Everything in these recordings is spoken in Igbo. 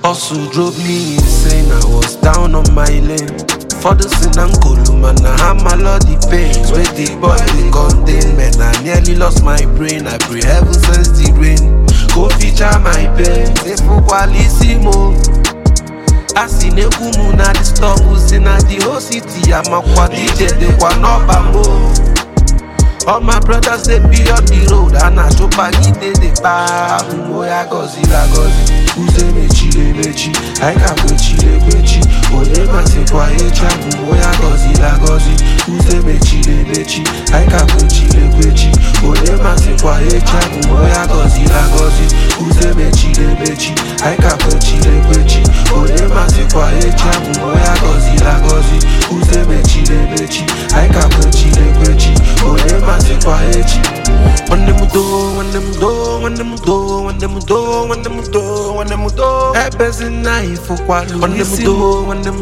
Hustle drove me insane, I was down on my lane. For the sin and column, I have my lordy pains. With the body contain, man, I nearly lost my brain. I pray heaven sends the rain. Go feature my pain, say for qualissimo. I see ne kumu na the stop, in the whole city. I'm a quad DJ, they want up and move. All my brothers, they be on the road. And I show pagi, they buy. Moya gozi la gozi. Uze mechi, I can't go chile. Ole mase kwa echa. Moya gozi la gozi. Uze mechi, I can't go chile. Ole mase kwa echa. Moya gozi la gozi. Uze mechi, I can't go chile. Ole mase kwa echa. Moya gozi la gozi. Uze mechi, I can't go chile. Ole mase kwa echi. When them do, I best in life for quality. When them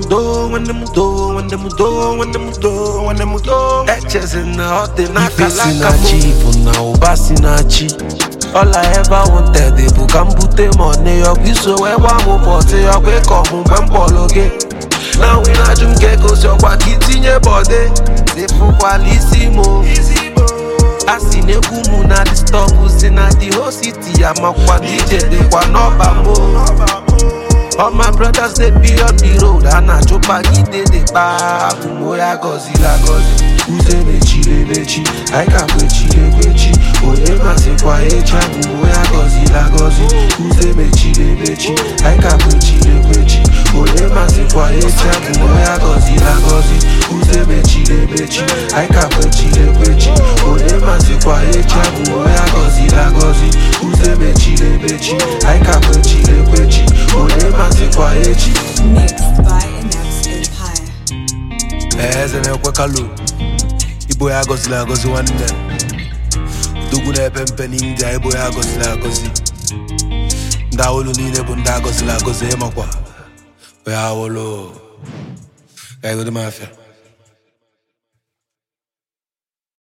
do, etches in the hot in a casinachi for now, Bassinachi. All I ever wanted, they book and put them on the up. You so ever move for say, I wake up and pologe. Now we not jump gekos, your wakiti in your body. They for qualissimo. I see ne kumu na the stop, in the whole city. I'm a quad DJ, they want up and move. All my brothers, they be on the road. And I show pagi, they buy. Moya gozi la gozi. Uze mechi, I can't go chile. Ole mase kwa echa. Moya gozi la gozi. Uze mechi, I can't go chile. Ole mase kwa echa. Moya gozi la gozi. Uze mechi, I can't go chile. Ole mase kwa echa. Moya gozi la gozi. Uze mechi, I can't go chile. Ole mase kwa echi. Mixed by Inex Empire. Ezene kwa kalu. Ibo ya gozi la gozi one day. Dugu na pempe ninja. Ibo ya gozi la gozi. Nda olu nile bu nda gozi la gozi. Ema kwa. We ha wolo. Kaya go di mafia.